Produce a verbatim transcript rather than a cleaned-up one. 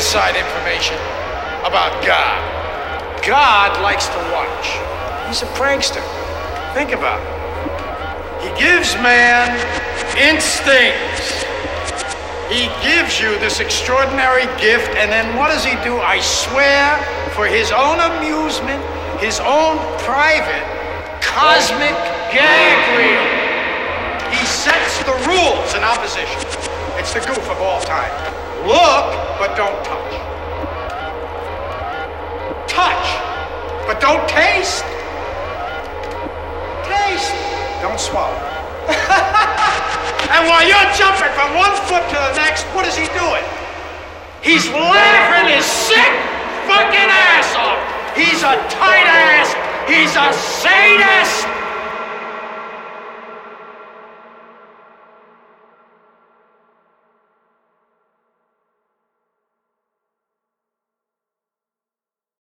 inside information about God. God likes to watch. He's a prankster. Think about it. He gives man instincts. He gives you this extraordinary gift, and then what does he do? I swear, for his own amusement, his own private cosmic gag reel, he sets the rules in opposition. It's the goof of all time. Look, but don't touch. Touch, but don't taste. Taste, don't swallow. And while you're jumping from one foot to the next, what is he doing? He's laughing his sick fucking ass off. He's a tight ass. He's a sadist.